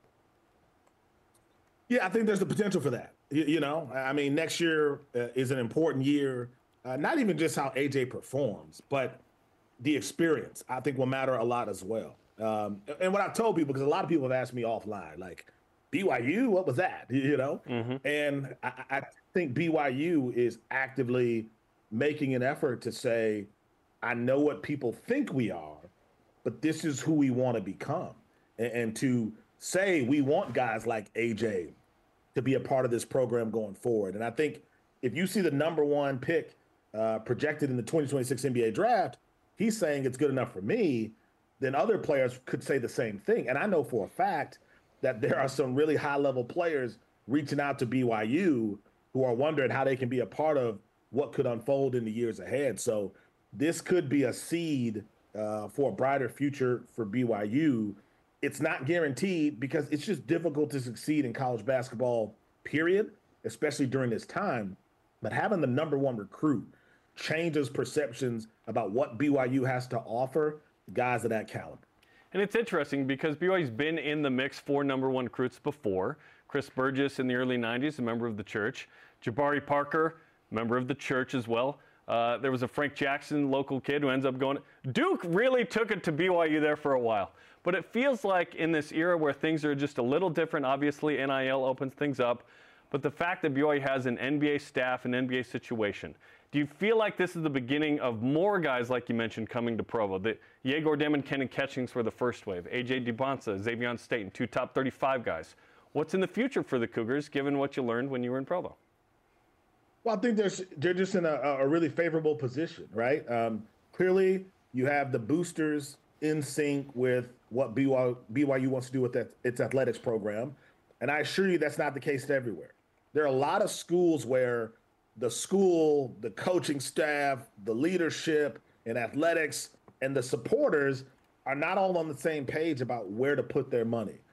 Yeah, I think there's the potential for that. You, you know, I mean, next year uh, is an important year, uh, not even just how A J performs, but the experience, I think, will matter a lot as well. Um, and what I've told people, because a lot of people have asked me offline, like, B Y U, what was that? You know? Mm-hmm. And I, I think B Y U is actively making an effort to say, I know what people think we are, but this is who we want to become. And, and to say we want guys like A J to be a part of this program going forward. And I think if you see the number one pick uh, projected in the twenty twenty-six N B A draft, he's saying it's good enough for me, then other players could say the same thing. And I know for a fact that there are some really high-level players reaching out to B Y U who are wondering how they can be a part of what could unfold in the years ahead. So this could be a seed uh, for a brighter future for B Y U. It's not guaranteed because it's just difficult to succeed in college basketball, period, especially during this time. But having the number one recruit changes perceptions about what B Y U has to offer guys of that caliber. And it's interesting because B Y U's been in the mix for number one recruits before. Chris Burgess in the early nineties, a member of the church. Jabari Parker, member of the church as well. Uh, there was a Frank Jackson local kid who ends up going. Duke really took it to B Y U there for a while. But it feels like in this era where things are just a little different, obviously N I L opens things up, but the fact that B Y U has an N B A staff, an N B A situation, do you feel like this is the beginning of more guys, like you mentioned, coming to Provo? The Yegor Dem and Kenan Catchings were the first wave. A J Dybantsa, Xavier Staten, two top thirty-five guys. What's in the future for the Cougars, given what you learned when you were in Provo? Well, I think they're, they're just in a, a really favorable position, right? Um, clearly, you have the boosters in sync with what B Y U, B Y U wants to do with that, its athletics program. And I assure you that's not the case everywhere. There are a lot of schools where the school, the coaching staff, the leadership in athletics, and the supporters are not all on the same page about where to put their money.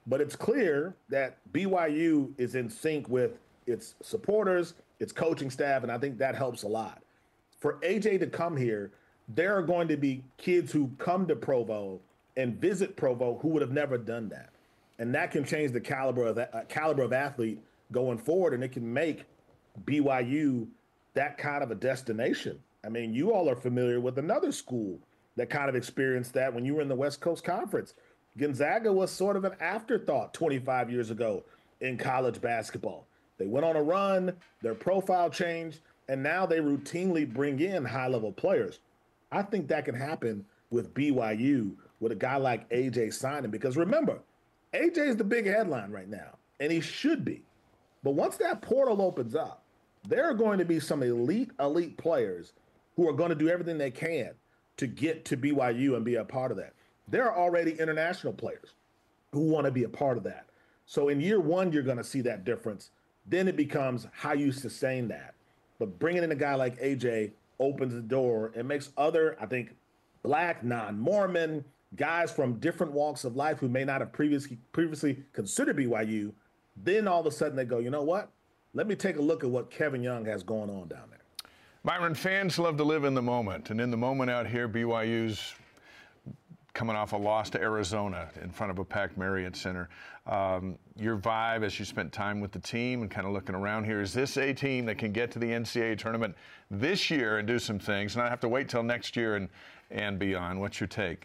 But it's clear that B Y U is in sync with its supporters, its coaching staff, and I think that helps a lot. For A J to come here, there are going to be kids who come to Provo and visit Provo who would have never done that. And that can change the caliber of that, uh, caliber of athlete going forward, and it can make B Y U that kind of a destination. I mean, you all are familiar with another school that kind of experienced that when you were in the West Coast Conference. Gonzaga was sort of an afterthought twenty-five years ago in college basketball. They went on a run, their profile changed, and now they routinely bring in high-level players. I think that can happen with B Y U with a guy like A J signing, because remember, A J is the big headline right now, and he should be. But once that portal opens up, there are going to be some elite, elite players who are going to do everything they can to get to B Y U and be a part of that. There are already international players who want to be a part of that. So in year one, you're going to see that difference. Then it becomes how you sustain that. But bringing in a guy like A J opens the door and makes other, I think, Black, non-Mormon, guys from different walks of life who may not have previously previously considered B Y U, then all of a sudden they go, you know what? Let me take a look at what Kevin Young has going on down there. Myron, fans love to live in the moment. And in the moment out here, B Y U's coming off a loss to Arizona in front of a packed Marriott Center. Um, your vibe as you spent time with the team and kind of looking around here, is this a team that can get to the N C double A tournament this year and do some things, not have to wait till next year and, and beyond? What's your take?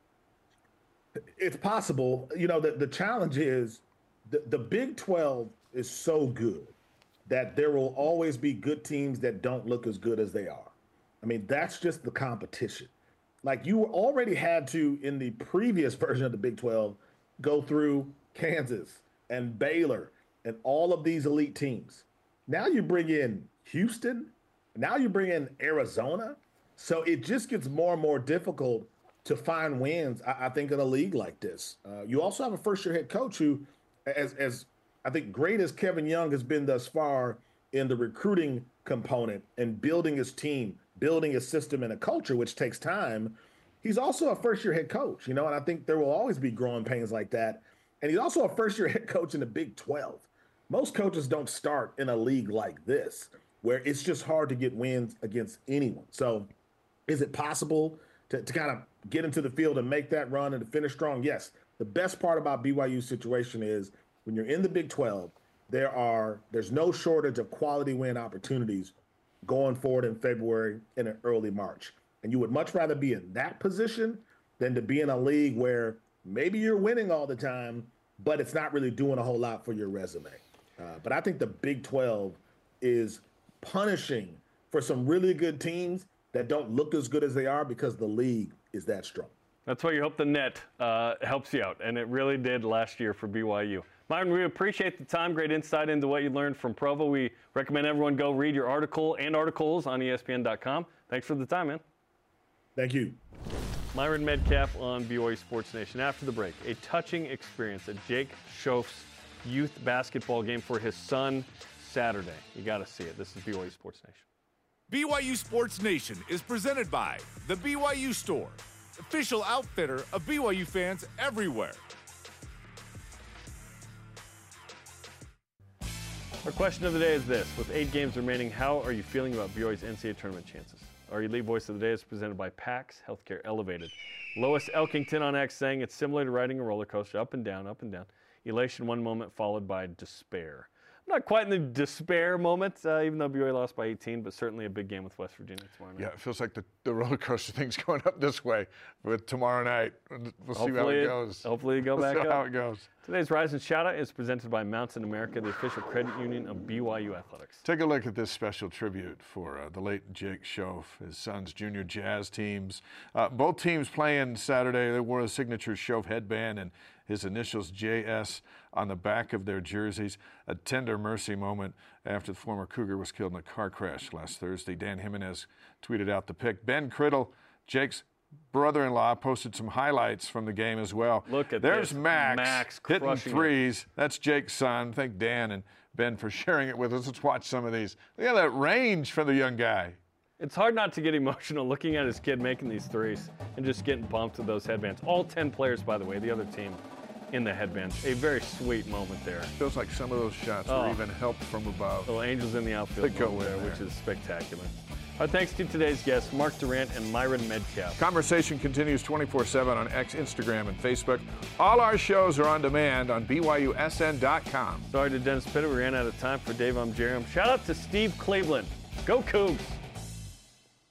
It's possible. You know, the, the challenge is the, the Big twelve is so good that there will always be good teams that don't look as good as they are. I mean, that's just the competition. Like, you already had to, in the previous version of the Big twelve, go through Kansas and Baylor and all of these elite teams. Now you bring in Houston. Now you bring in Arizona. So it just gets more and more difficult to find wins, I, I think, in a league like this. Uh, you also have a first-year head coach who, as, as I think great as Kevin Young has been thus far in the recruiting component and building his team, building a system and a culture, which takes time, he's also a first-year head coach, you know, and I think there will always be growing pains like that. And he's also a first-year head coach in the Big twelve. Most coaches don't start in a league like this, where it's just hard to get wins against anyone. So is it possible to, to kind of get into the field and make that run and to finish strong? Yes. The best part about B Y U's situation is when you're in the Big twelve, there are there's no shortage of quality win opportunities going forward in February and in early March. And you would much rather be in that position than to be in a league where maybe you're winning all the time, but it's not really doing a whole lot for your resume. Uh, but I think the Big twelve is punishing for some really good teams that don't look as good as they are because the league is that strong. That's why you hope the net uh, helps you out, and it really did last year for B Y U. Myron, we appreciate the time, great insight into what you learned from Provo. We recommend everyone go read your article and articles on E S P N dot com. Thanks for the time, man. Thank you. Myron Medcalf on B Y U Sports Nation. After the break, a touching experience at Jake Schoaf's youth basketball game for his son Saturday. You got to see it. This is B Y U Sports Nation. B Y U Sports Nation is presented by the B Y U Store, official outfitter of B Y U fans everywhere. Our question of the day is this. With eight games remaining, how are you feeling about B Y U's N C double A tournament chances? Our elite voice of the day is presented by PAX Healthcare Elevated. Lois Elkington on X saying it's similar to riding a roller coaster, up and down, up and down. Elation one moment followed by despair. I'm not quite in the despair moment, uh, even though B Y U lost by eighteen, but certainly a big game with West Virginia tomorrow night. Yeah, it feels like the, the roller coaster thing's going up this way with tomorrow night. We'll see how it goes. Hopefully you go we'll back see up. how it goes. Today's Rise and Shout Out is presented by Mountain America, the official credit union of B Y U Athletics. Take a look at this special tribute for uh, the late Jake Schoaf, his son's junior jazz teams. Uh, both teams playing Saturday. They wore a signature Schoaf headband and his initials J S on the back of their jerseys. A tender mercy moment after the former Cougar was killed in a car crash last Thursday. Dan Jimenez tweeted out the pic. Ben Criddle, Jake's brother-in-law, posted some highlights from the game as well. Look at There's this. Max, Max hitting crushing threes. it. That's Jake's son. Thank Dan and Ben for sharing it with us. Let's watch some of these. Look at that range for the young guy. It's hard not to get emotional looking at his kid making these threes and just getting bumped with those headbands. All ten players, by the way, the other team, in the headband. A very sweet moment there. Feels like some of those shots Oh. were even helped from above. Little angels in the outfield They go moment in there, there. which is spectacular. Our thanks to today's guests, Mark Durrant and Myron Medcalf. Conversation continues twenty-four seven on X, Instagram, and Facebook. All our shows are on demand on B Y U S N dot com. Sorry to Dennis Pitta, we ran out of time. For Dave, I'm Jerry. Shout out to Steve Cleveland. Go Cougs!